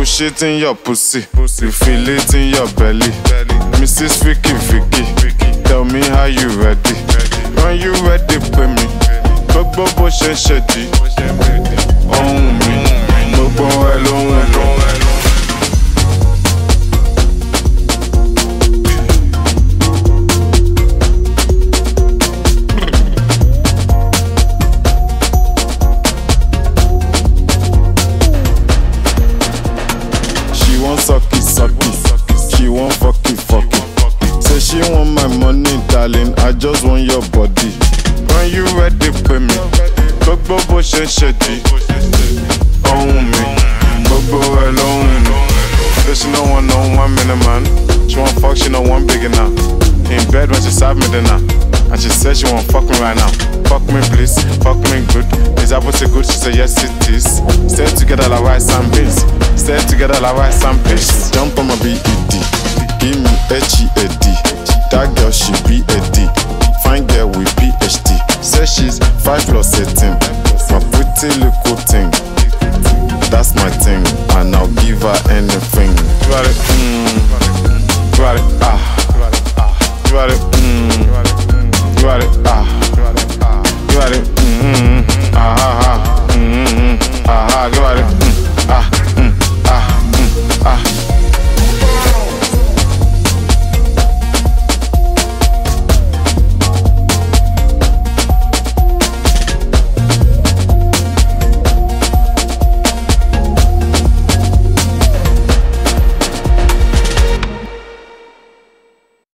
push it in your pussy. You feel it in your belly. Mrs. Vicky Vicky, tell me how you ready. When you ready, pay me. Gbogbo bó ṣe ṣe di ohun mi, gbogbo ẹ lóhùn mi. She want sucky sucky, she want fucky fucky. Say she want my money, darling, I just want your body. When you ready, pay me. Gbogbo bó ṣe ṣe di ohun mi, gbogbo ẹ lóhùn mi. Say she no want no 1 minute man. She want fuck, she no want big enough. In bed when she serve me dinner, and she said she want fuck me right now. Fuck me please, fuck me good. Is that pussy good? She said yes it is. Stay together like rice and beans. Stay together like rice and peas. Jump on my BED, give me HEAD. That girl she be a D. Fine girl with PhD. Say she's 5 plus 18. My pretty little thing. That's my thing, and I'll give her anything. Got it, got it.